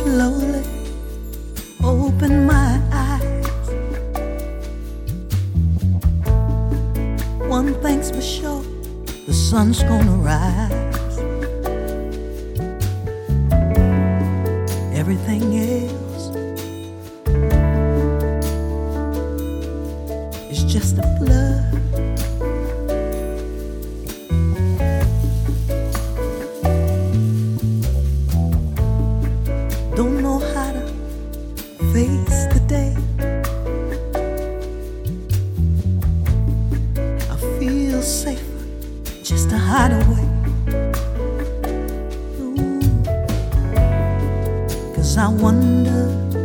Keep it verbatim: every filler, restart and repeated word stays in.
slowly open my eyes. One thing's for sure, the sun's gonna rise. Everything else is just a blur. Don't know how to face the day. I feel safer just to hide away. Ooh. 'Cause I wonder